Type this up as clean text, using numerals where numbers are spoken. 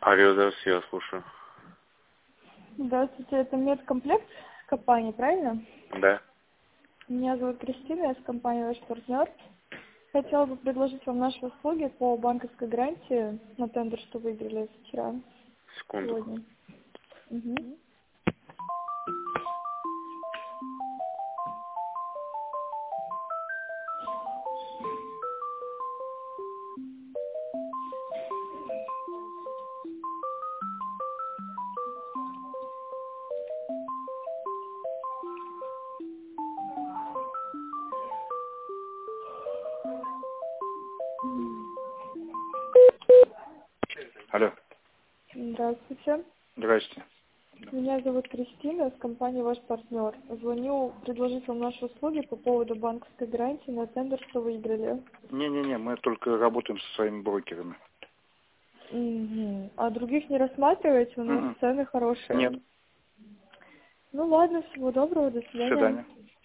Алло, здравствуйте, я слушаю. Здравствуйте, это медкомплект компании, правильно? Да. Меня зовут Кристина, я с компанией «Ваш партнер». Хотела бы предложить вам наши услуги по банковской гарантии на тендер, что выиграли вчера, Секунду. сегодня. Угу. Алло. Здравствуйте. Здрасте. Меня зовут Кристина, с компании «Ваш партнер». Звоню предложить вам наши услуги по поводу банковской гарантии на тендер, что выиграли. Не-не-не, мы только работаем со своими брокерами. Угу. А других не рассматриваете? У нас цены Нет. хорошие. Ну ладно, всего доброго, до До свидания. свидания.